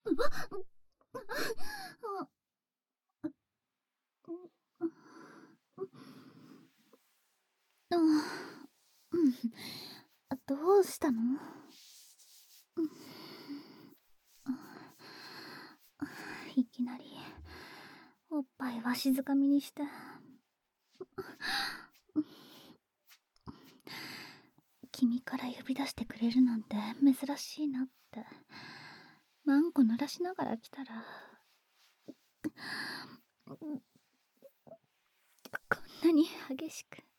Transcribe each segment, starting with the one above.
どうしたの？いきなりおっぱいわしづかみにして。君から呼び出してくれるなんて珍しいなって。マンコ鳴らしながら来たら、こんなに激しく。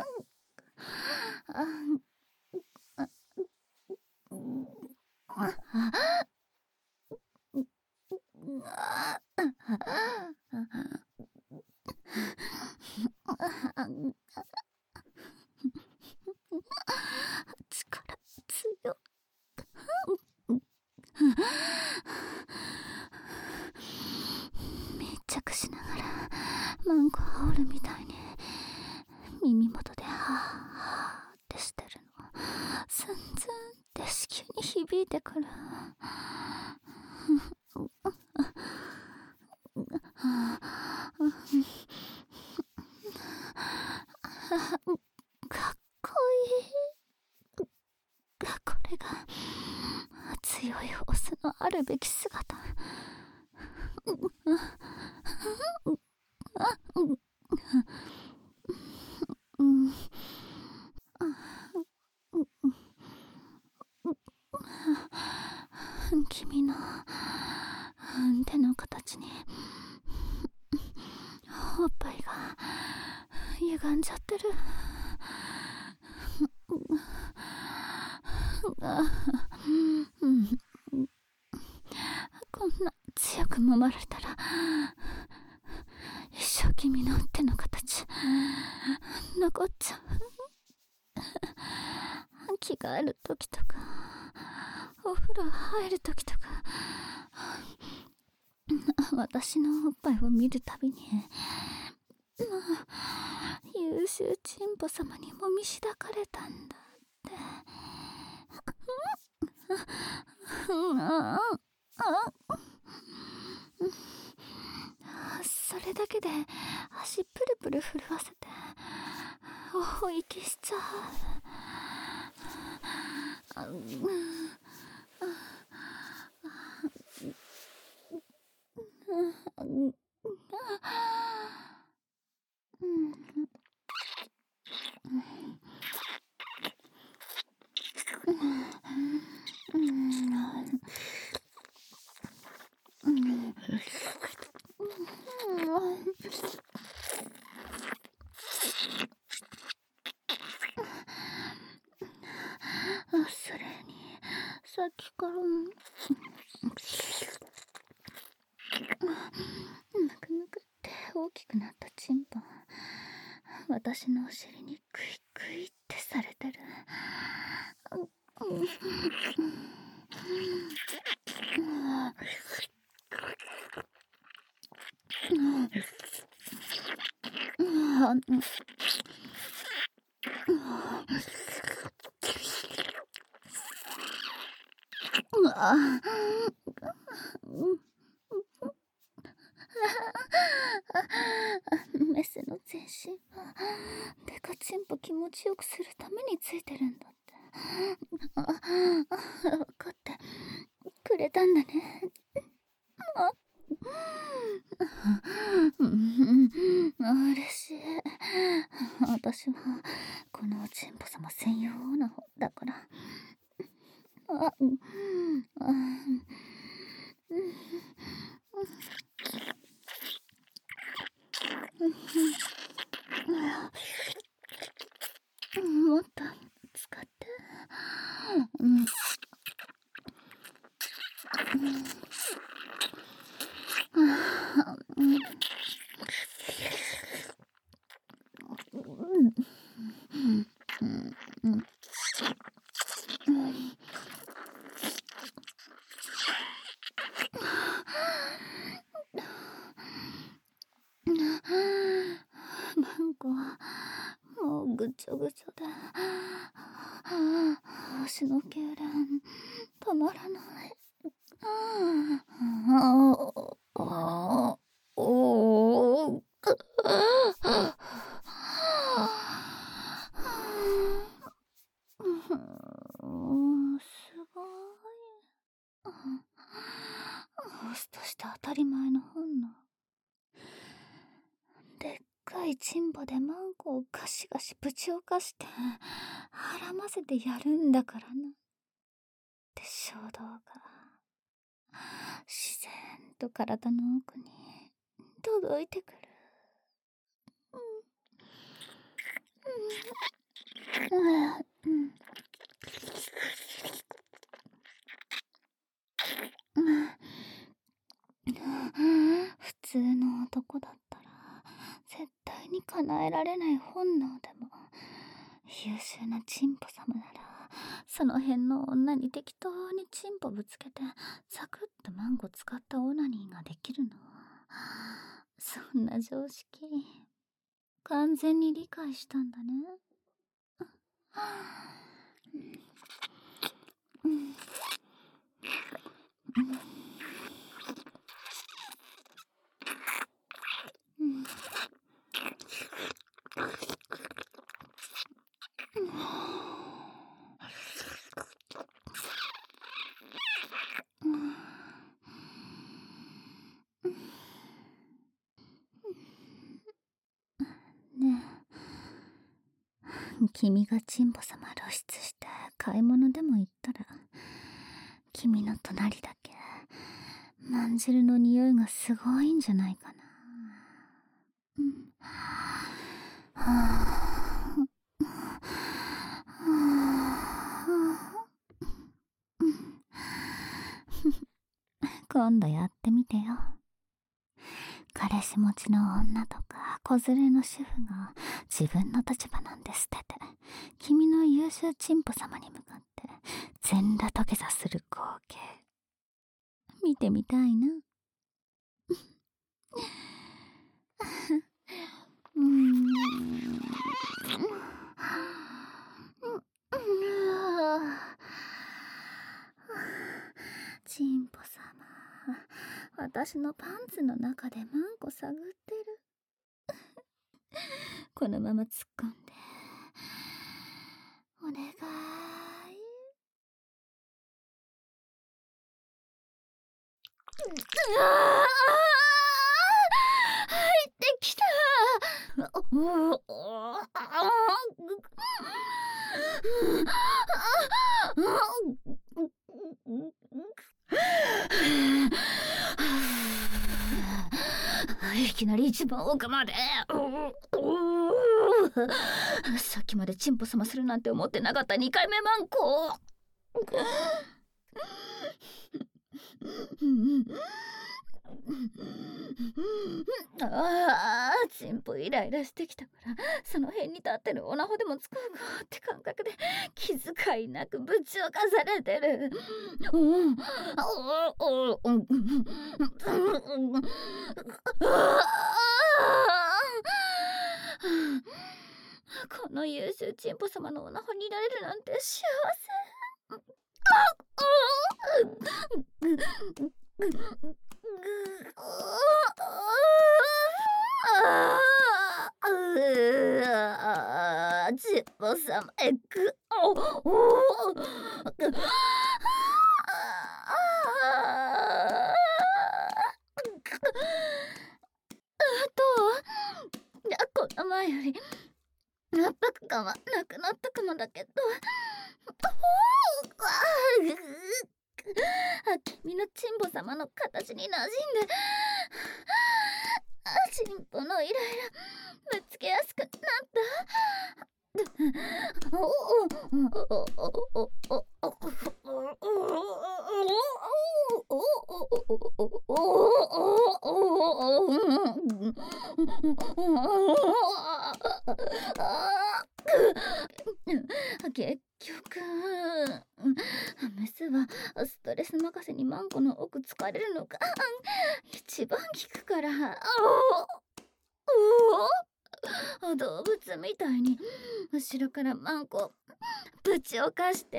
力強。密着しながらマンコ煽るみたいに耳元ではぁはぁってしてるの。スンズンって子宮に響いてくる。かっこいい。これが強いオスのあるべき姿。君の手の形におっぱいが歪んじゃってる。こんな強く揉まれたら一生君の手の形残っちゃう。着替える時とかお風呂入る時とか私のおっぱいを見るたびに優秀チンポ様にもみしだかれたんだって。それだけで足プルプル震わせて大息しちゃう。それにさっきからぬくぬくって大きくなったチンポ私のお尻にグイグイってされてる。メスの全身はデカチンポ気持ちよくするためについてるんだって。分かってくれたんだね。嬉しい。私はこのチンポ様専用な方だから。もっと使って。マンコはもうぐちょぐちょで足の痙攣止まらない。 スとして当たり前の本能。でっかいチンポでマンコをガシガシぶちおかしてはらませてやるんだからなって衝動が自然と体の奥に届いてくる。普通の男だったら絶対に叶えられない本能でも、優秀なチンポ様ならその辺の女に適当にチンポぶつけてサクッとマンコ使ったオナニーができるの。そんな常識完全に理解したんだね。ねえ、君がチンポ様露出して買い物でも行ったら、君の隣だけまんじるの匂いがすごいんじゃないかな。今度やってみてよ。彼氏持ちの女とか子連れの主婦が自分の立場なんて捨てて、君の優秀チンポ様に向かって全裸土下座する光景見てみたいな。チンポ様、私のパンツの中でマンコ探ってる。このまま突っ込んでお願い。入ってきた。いきなり一番奥まで。さっきまでチンポ様するなんて思ってなかった2回目マンコ。チンポイライラしてきたから、その辺に立ってるオナホでも使うかって感覚で気遣いなくぶちおかされてる。この優秀チンポ様のオナホにいられるなんて幸せ。チンポ様エッグ。この前より圧迫感はなくなったかもだけど、君のチンポ様の形に馴染んで、チンポのイライラぶつけやすくなった。結局メスはストレス任せにマンコの奥疲れるのが一番効くから。動物みたいに後ろからマンコぶちおかして、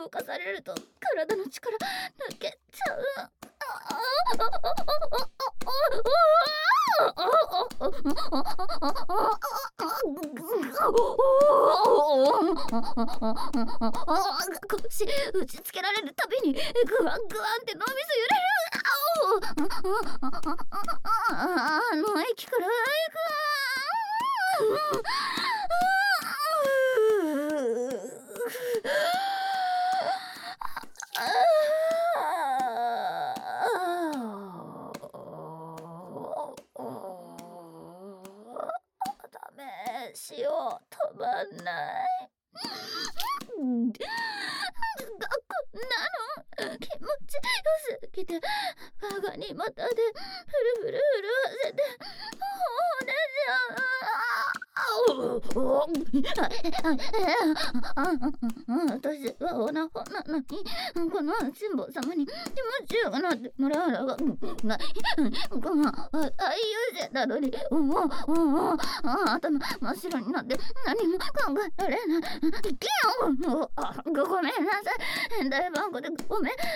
動かされると体の力抜けちゃう。腰打ちつけられるたびにグワングワンって脳みそ揺れる。息からダメ、塩止まんない。こんなの気持ちよすぎて歯がにまたでフルフル震わせて私はオナホなのにこの辛抱様に気持ちよくなってもらうのがない。愛優先なのに頭真っ白になって何も考えられない。ごめんなさい。大番号でごめんなさ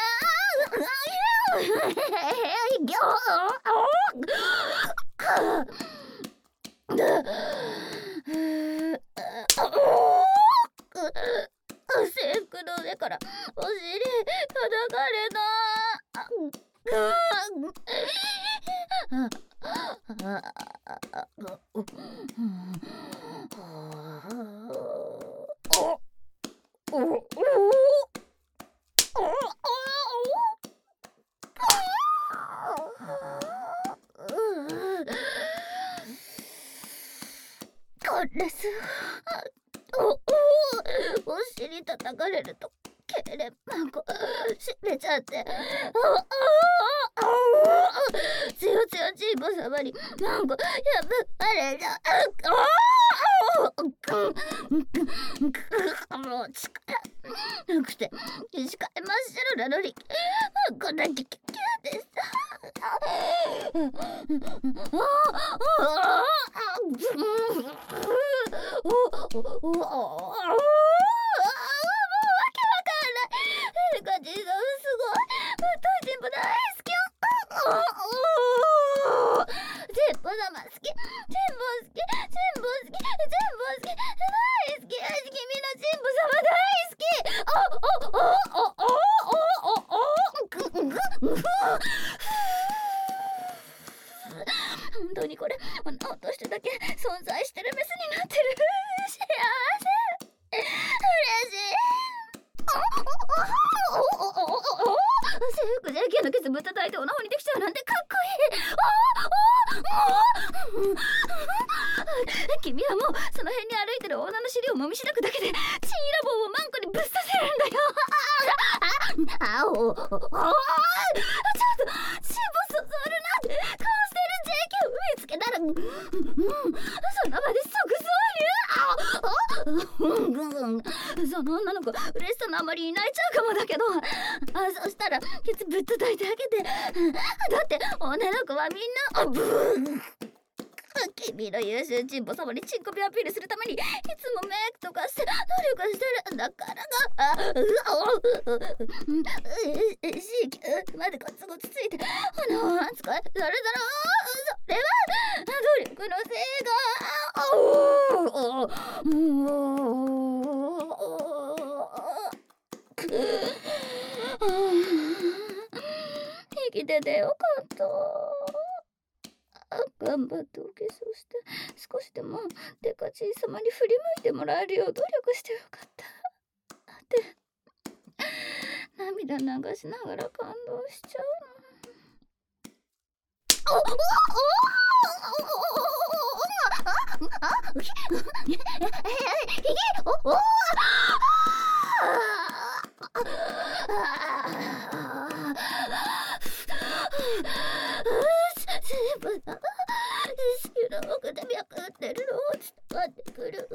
制服の上からお尻叩かれた。これすお尻叩かれるとけれ孫しれちゃってつよつよチーボ様に孫やぶあれだ。もう力なくて視界真っ白なのにこんなキュキュキュでしたガチさんすごい太いチンポ大好き。チンポ様好き、チンポ好き、チンポ好き、チンポ好き、大好き。君のチンポ様大好き。本当にこれ女としてだけ存在してるメスになってる。幸せ、嬉しい。制服じゃ毛のケツぶったたいておなほにできちゃうなんてかっこいい。君はもうその辺に歩いてる女の尻をもみしだくだけでチンイラ棒をマンコにぶっ刺せるんだよ。ちょっとチンポそそるなって顔してる JK を見つけたらその場で即そうその女の子嬉しさのあまり泣いちゃうかもだけど、そしたらケツぶっ叩いてあげて。だって女の子はみんな君の優秀チンポ様にチンコビアピールするためにいつもメイクとかして努力してるんだからC 級までゴツゴツついて鼻を扱いされたらそれは努力のせいが生きててよかった。頑張ってお化粧して少しでもデカチン様に振り向いてもらえるよう努力してよかったって涙流しながら感動しちゃうの。白くて脈打ってるの伝わってくる。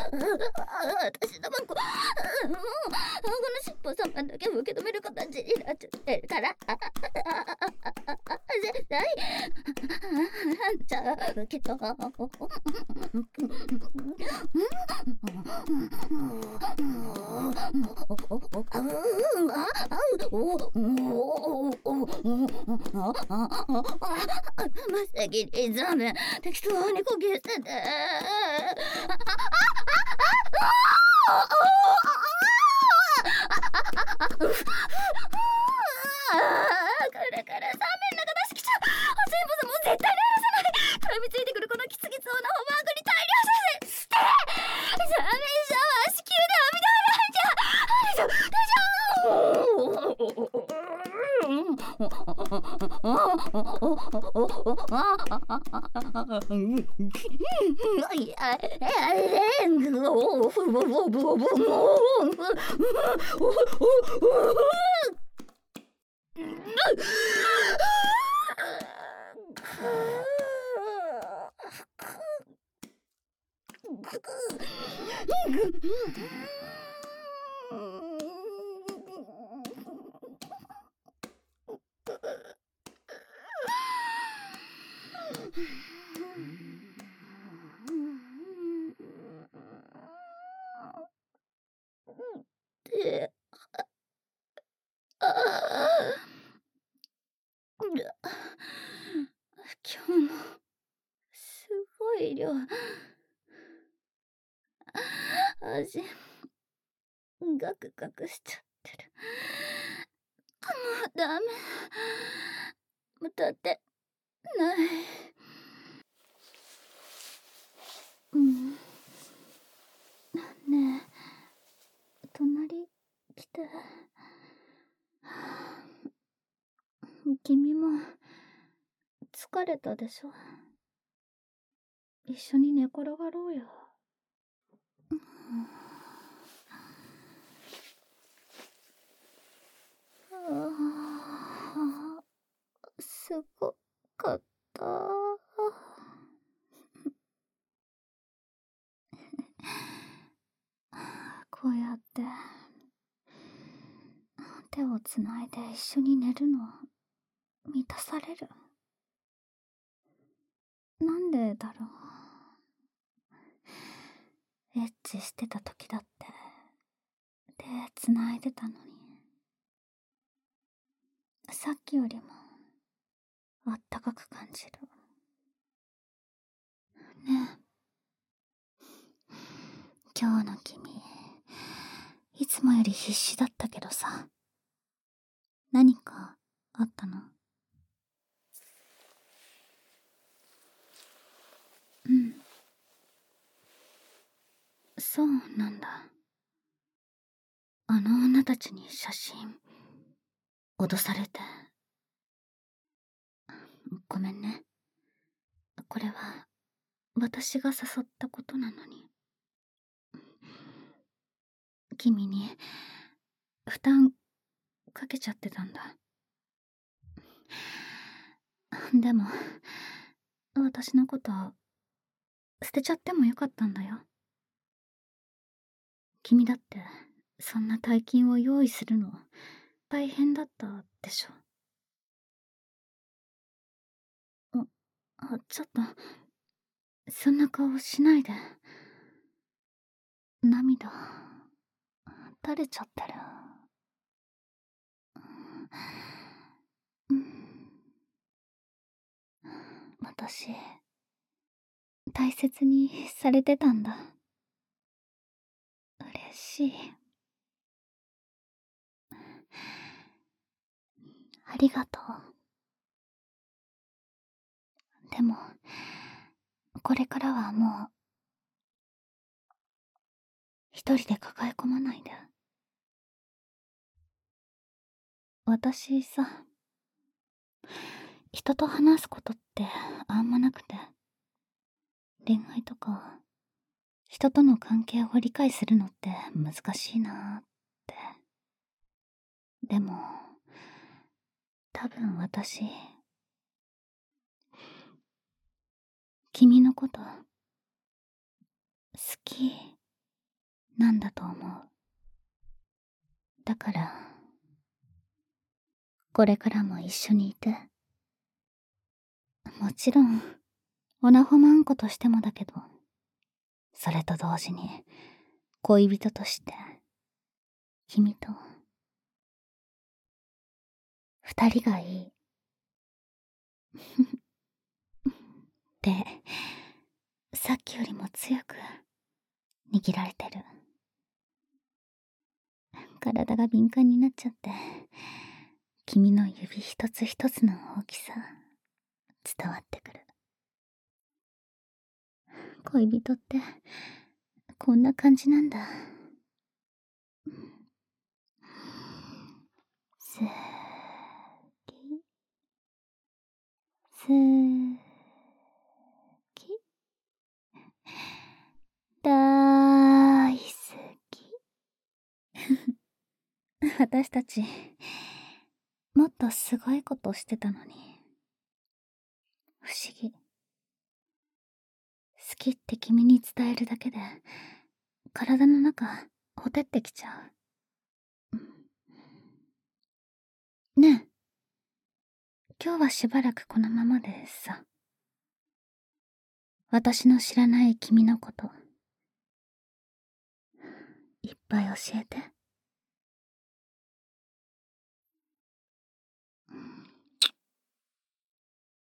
私のこの尻尾様だけ受け止める形になっちゃってるから、絶対ちゃうけど。無責任ザメ、適当にこぎ捨てて。くるくる3面中出してきちゃう。全部さ、もう絶対に離さない。絡みついてくるこのキツキツオなホバーグに大量捨て3面シャワー子宮で網で洗で、今日もすごい量。味ガクガクしちゃってる。もうダメ。歌ってない。ねえ、隣来て。君も疲れたでしょ。一緒に寝転がろうよ。すごかった。こうやって手をつないで一緒に寝るの満たされる。なんでだろう。エッチしてた時だって手つないでたのに、さっきよりもあったかく感じる。ねえ、今日の君いつもより必死だったけどさ、何かあったの？うん、そうなんだ。あの女たちに写真脅されて。ごめんね。これは私が誘ったことなのに。君に負担かけちゃってたんだ。でも私のこと捨てちゃってもよかったんだよ。君だってそんな大金を用意するの大変だったでしょ。ちょっとそんな顔しないで。涙垂れちゃってる。私大切にされてたんだ。嬉しい。ありがとう。でもこれからはもう一人で抱え込まないで。私さ、人と話すことってあんまなくて、恋愛とか人との関係を理解するのって難しいなーって。でも多分私君のこと好きなんだと思う。だから、これからも一緒にいて。もちろん、オナホマンコとしてもだけど、それと同時に、恋人として、君と、二人がいい。で、さっきよりも強く、握られてる。体が敏感になっちゃって、君の指一つ一つの大きさ、伝わってくる。恋人って、こんな感じなんだ。好き、好き、大好き。私たち、もっとすごいことしてたのに。不思議。好きって君に伝えるだけで、体の中、ほてってきちゃう。ねえ、今日はしばらくこのままでさ。私の知らない君のこと、いっぱい教えて。